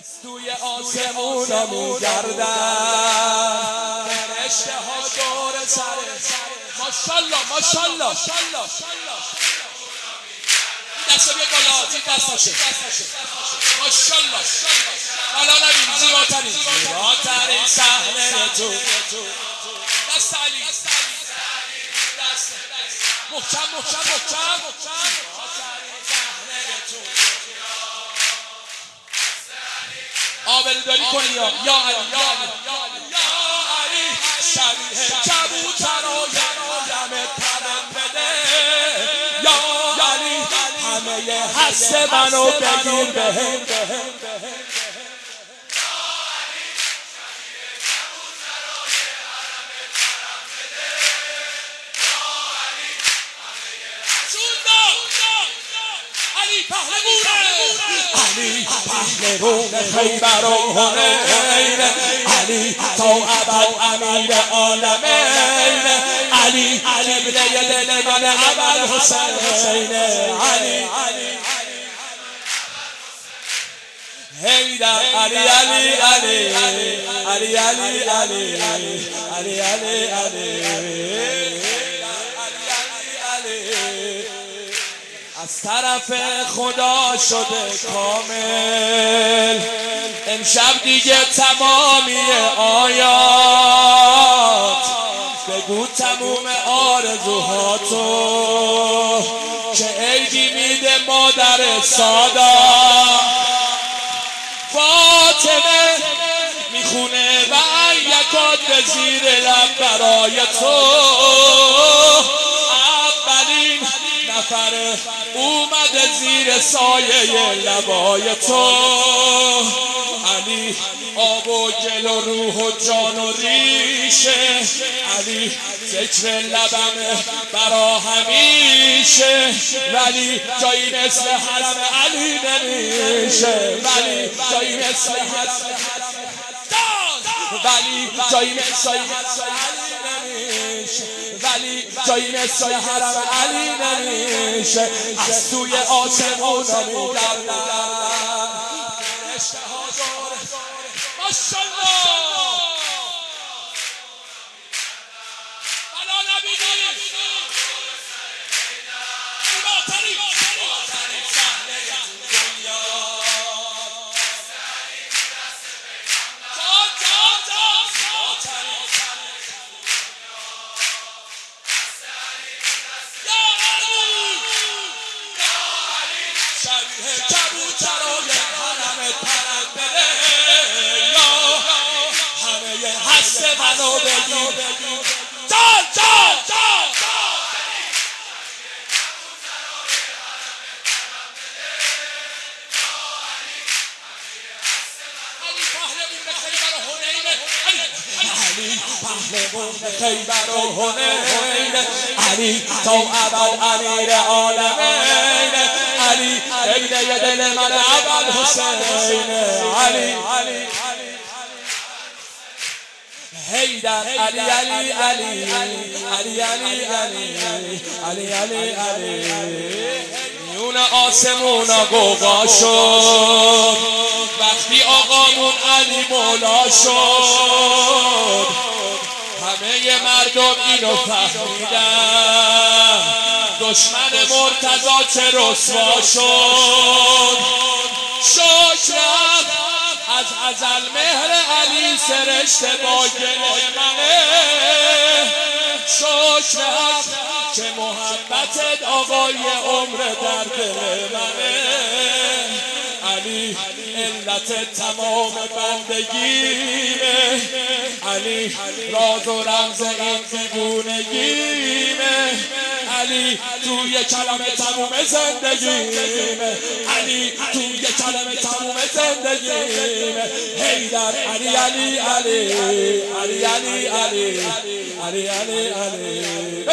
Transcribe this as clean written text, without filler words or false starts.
توی آسمونا میگردن فرشته ها دور سر ماشالله ماشالله دسته بیا بالا این دستشه ماشالله حالا نبین زیباترین صحنه تو دست علی محکم آبروداری کنی یا علی شبیه کبوترای پرنده یا علی همه حس منو بگیر بهم علی پهلوان خیبر و حنین علی تا ابد امیر عالمین علی قبله دل من ابوالحسین علی حیدر علی از طرف خدا شده کامل امشب دیگه تمامی آیات بگو تموم آرزوهاتو که عیدی میده مادر سادا فاطمه میخونه و یکات به زیر لب برای تو اولین نفر اومده زیر سایه لبای تو علی آب و گل و روح و جان و ریشه علی ذکر لبم برا همیشه ولی جایی مثل حرم علی نمیشه ولی جایی مثل حرم ولی جایی مثل ولی جایی مثل حرم علی نمیشه از توی آسمونا میگردن فرشته ها دور ماشالله بلا نبیدی زیباترین صحنه دنیا کبوترای حرم پرنده یا همه حس منو بگیر جان علی پهلوان خیبر و حنین علی تا ابد امیر عالمین علی قبله دل من ابوالحسین علی حیدر علی میون آسمونا گوغا شد وقتی آقامون علی مولا شد همه مردم اینو فهمیدن دشمن مرتضی چه رسوا شد شکرم از ازل مهر علی سرشته با گل منه شکرم که محبتت آقای عمر در دل منه علی علت تمام بندگیمه علی راز و رمز این دیوونگیمه علی توی کلمه تموم زندگیمه علی توی کلمه تموم زندگیمه حیدر علی